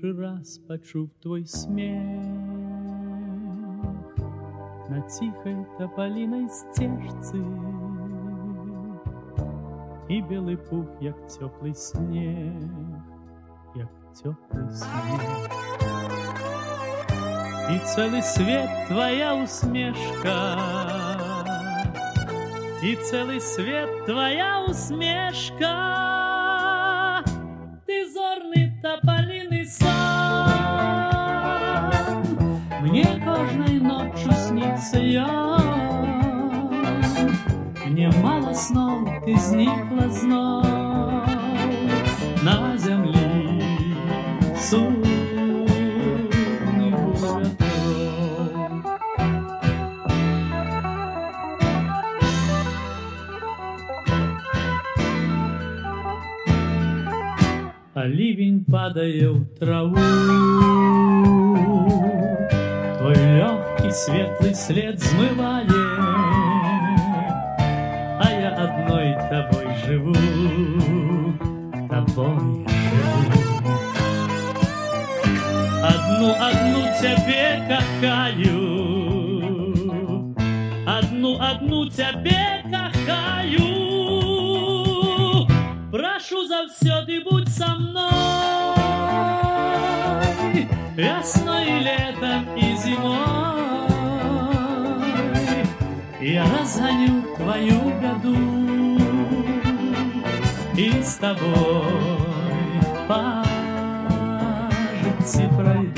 перший раз почув твой сміх на тихой тополиной стежці, і білий пух, як теплий сніг, як теплий сніг. И целый свет твоя усмешка, и целый свет твоя усмешка, ты зорный тополиный сон. Мне кожной ночью снится я, мне мало снов, ты зникла знов на земле сумных ветров. А ливень, падая в траву, твой легкий светлый след смывает, а я одной тобой живу, тобой живу. Одну тебе кохаю, одну тебе кохаю. Прошу завсёды будь со мной, весной и летом и зимой. Я разгоню твою беду и с тобой по житті пройду.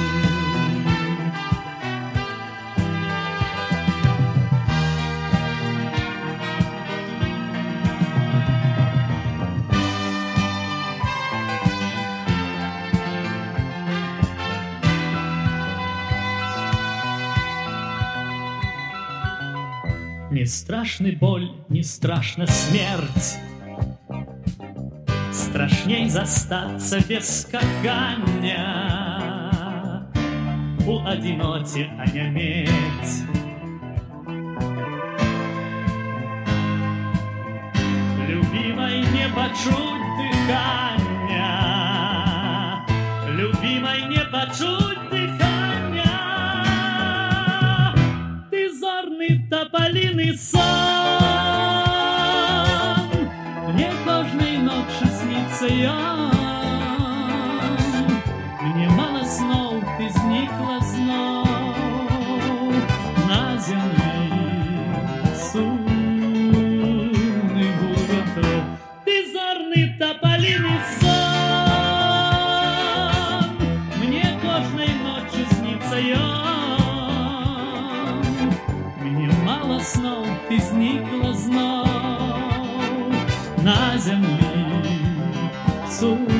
Не страшна боль, не страшна смерть, страшней застаться без кохання, у одиноті онеметь. Любимой не почуть дыхання, любимой не почуть дыхання. Ты зорный тополиный сон, мне кожной ночью снится я. Мне мало снов, ты зникла знов на земле сумных ветров. Ты зорный тополиный сон, мне кожной ночью снится я. Мне мало снов, ты зникла знов на земле сумных